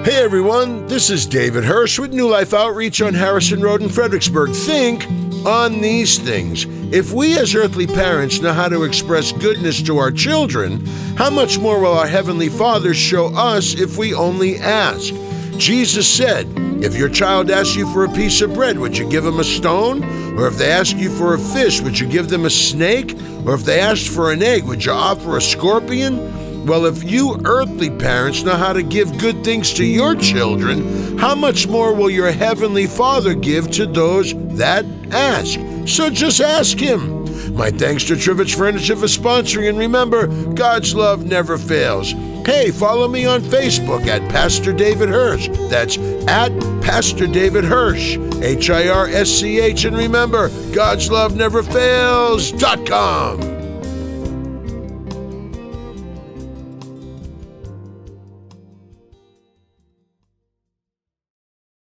Hey everyone, this is David Hirsch with New Life Outreach on Harrison Road in Fredericksburg. Think on these things. If we as earthly parents know how to express goodness to our children, how much more will our Heavenly Father show us if we only ask? Jesus said, if your child asks you for a piece of bread, would you give him a stone? Or if they ask you for a fish, would you give them a snake? Or if they asked for an egg, would you offer a scorpion? Well, if you earthly parents know how to give good things to your children, how much more will your Heavenly Father give to those that ask? So just ask Him. My thanks to Trivich Furniture for sponsoring, and remember, God's love never fails. Hey, follow me on Facebook at Pastor David Hirsch. That's at Pastor David Hirsch, Hirsch, and remember, God's love never fails.com.